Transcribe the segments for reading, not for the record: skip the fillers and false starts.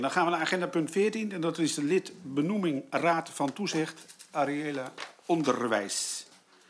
Dan gaan we naar agenda punt 14 en dat is de lid benoeming Raad van Toezicht Areële Onderwijs.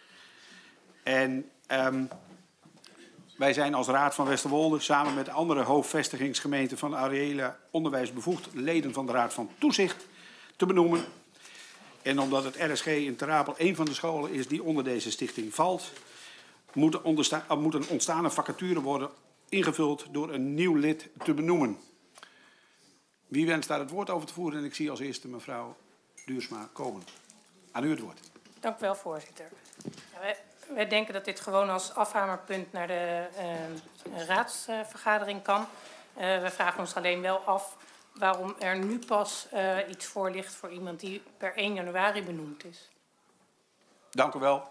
En wij zijn als Raad van Westerwolde samen met andere hoofdvestigingsgemeenten van Areële Onderwijs bevoegd leden van de Raad van Toezicht te benoemen. En omdat het RSG in Ter Apel een van de scholen is die onder deze stichting valt, moet een ontstane vacature worden ingevuld door een nieuw lid te benoemen. Wie wenst daar het woord over te voeren? En ik zie als eerste mevrouw Duursma komen. Aan u het woord. Dank u wel, voorzitter. Wij denken dat dit gewoon als afhamerpunt naar de raadsvergadering kan. Wij vragen ons alleen wel af waarom er nu pas iets voor ligt voor iemand die per 1 januari benoemd is. Dank u wel.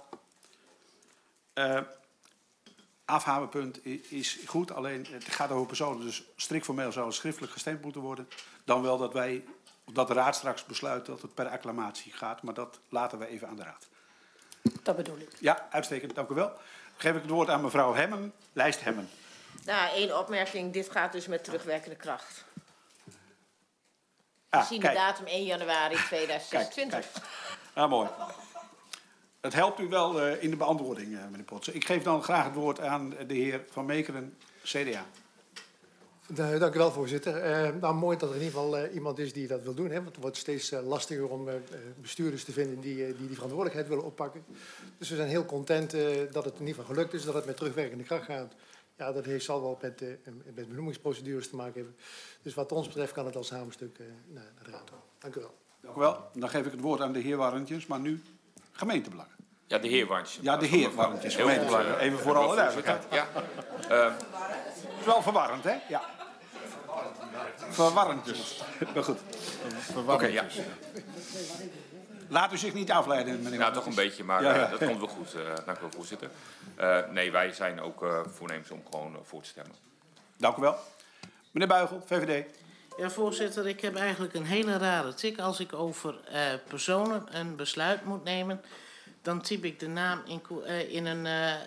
Afhamerpunt is goed, alleen het gaat over personen, dus strikt formeel zou het schriftelijk gestemd moeten worden. Dan wel dat de raad straks besluit dat het per acclamatie gaat, maar dat laten we even aan de raad. Dat bedoel ik. Ja, uitstekend, dank u wel. Dan geef ik het woord aan mevrouw Hemmen, lijst Hemmen. Nou, 1 opmerking, dit gaat dus met terugwerkende kracht. Ah, We zien de datum 1 januari 2026. Kijk. Mooi. Het helpt u wel in de beantwoording, meneer Potsen. Ik geef dan graag het woord aan de heer Van Meekeren, CDA. Dank u wel, voorzitter. Nou, mooi dat er in ieder geval iemand is die dat wil doen. Hè, want het wordt steeds lastiger om bestuurders te vinden die verantwoordelijkheid willen oppakken. Dus we zijn heel content dat het in ieder geval gelukt is, dat het met terugwerkende kracht gaat. Ja, dat zal wel met benoemingsprocedures te maken hebben. Dus wat ons betreft kan het als hamerstuk naar de raad toe. Dank u wel. Dank u wel. Dan geef ik het woord aan de heer Warrentjes, maar nu gemeentebelangen. Ja, de heer Warrentjes. Ja, de heer Warrentjes, gemeentebelangen. Even voor alle duidelijkheid. Ja. Het is wel verwarrend, hè? Ja. Verwarrentjes. Maar goed. Verwarrentjes. Okay, ja. Laat u zich niet afleiden, meneer. Nou, toch een beetje, maar ja. Dat komt wel goed. Dank u wel, voorzitter. Nee, wij zijn ook voornemens om gewoon voor te stemmen. Dank u wel. Meneer Buigel, VVD. Ja, voorzitter, ik heb eigenlijk een hele rare tik. Als ik over personen een besluit moet nemen, dan typ ik de naam in een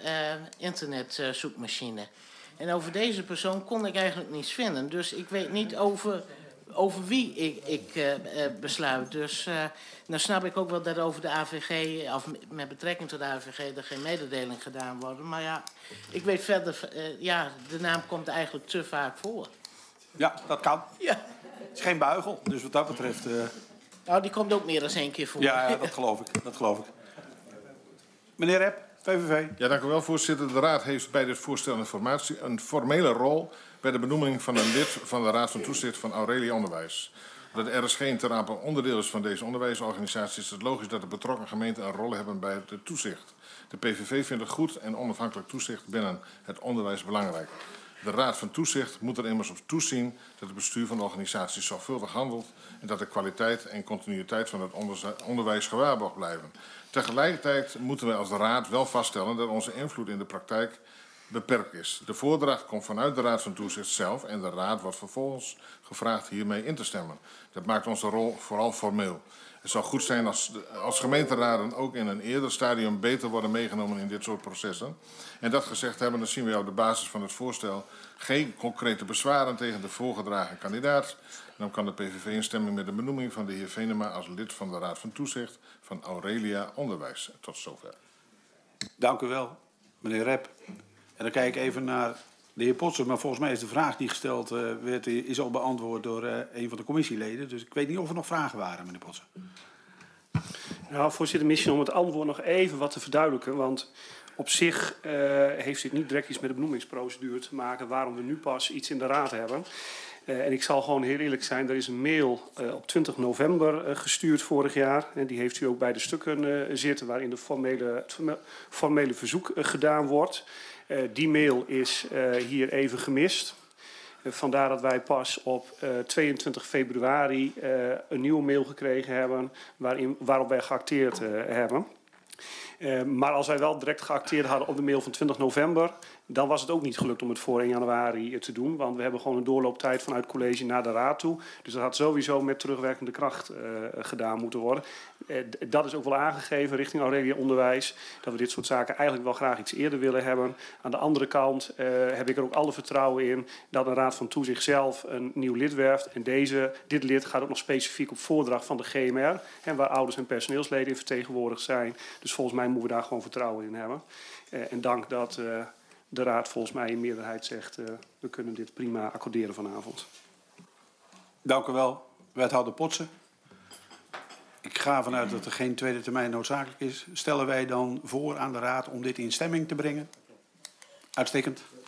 internetzoekmachine. En over deze persoon kon ik eigenlijk niets vinden. Dus ik weet niet over wie ik besluit. Dus nou snap ik ook wel dat over de AVG, of met betrekking tot de AVG, er geen mededeling gedaan wordt. Maar ja, ik weet verder, de naam komt eigenlijk te vaak voor. Ja, dat kan. Ja. Het is geen Buigel, dus wat dat betreft... Nou, die komt ook meer dan 1 keer voor. Ja, dat geloof ik. Meneer Rep, VVV. Ja, dank u wel, voorzitter. De Raad heeft bij dit voorstel informatie een formele rol bij de benoeming van een lid van de Raad van Toezicht van Areële Onderwijs. Dat de RSG in Ter Apel onderdeel is van deze onderwijsorganisatie, is het logisch dat de betrokken gemeenten een rol hebben bij het toezicht. De PVV vindt het goed en onafhankelijk toezicht binnen het onderwijs belangrijk. De Raad van Toezicht moet er immers op toezien dat het bestuur van de organisatie zorgvuldig handelt en dat de kwaliteit en continuïteit van het onderwijs gewaarborgd blijven. Tegelijkertijd moeten wij als Raad wel vaststellen dat onze invloed in de praktijk beperkt is. De voordracht komt vanuit de Raad van Toezicht zelf en de Raad wordt vervolgens gevraagd hiermee in te stemmen. Dat maakt onze rol vooral formeel. Het zou goed zijn als gemeenteraden ook in een eerder stadium beter worden meegenomen in dit soort processen. En dat gezegd hebben, dan zien we op de basis van het voorstel geen concrete bezwaren tegen de voorgedragen kandidaat. En dan kan de PVV in stemming met de benoeming van de heer Venema als lid van de Raad van Toezicht van Areële Onderwijs. Tot zover. Dank u wel, meneer Rep. En dan kijk ik even naar de heer Potsen, maar volgens mij is de vraag die gesteld werd, is al beantwoord door een van de commissieleden. Dus ik weet niet of er nog vragen waren, meneer Potsen. Nou, voorzitter, misschien om het antwoord nog even wat te verduidelijken. Want op zich heeft dit niet direct iets met de benoemingsprocedure te maken waarom we nu pas iets in de raad hebben. En ik zal gewoon heel eerlijk zijn, er is een mail op 20 november gestuurd vorig jaar. En die heeft u ook bij de stukken zitten waarin het formele verzoek gedaan wordt. Die mail is hier even gemist. Vandaar dat wij pas op 22 februari een nieuwe mail gekregen hebben waarop wij geacteerd hebben. Maar als wij wel direct geacteerd hadden op de mail van 20 november... Dan was het ook niet gelukt om het voor 1 januari te doen. Want we hebben gewoon een doorlooptijd vanuit het college naar de raad toe. Dus dat had sowieso met terugwerkende kracht gedaan moeten worden. Dat is ook wel aangegeven richting Aurelia Onderwijs. Dat we dit soort zaken eigenlijk wel graag iets eerder willen hebben. Aan de andere kant heb ik er ook alle vertrouwen in dat een raad van toezicht zelf een nieuw lid werft. En dit lid gaat ook nog specifiek op voordracht van de GMR. Waar ouders en personeelsleden in vertegenwoordigd zijn. Dus volgens mij moeten we daar gewoon vertrouwen in hebben. En dank dat de raad volgens mij in meerderheid zegt... we kunnen dit prima accorderen vanavond. Dank u wel, wethouder Potsen. Ik ga ervan uit dat er geen tweede termijn noodzakelijk is. Stellen wij dan voor aan de raad om dit in stemming te brengen? Uitstekend.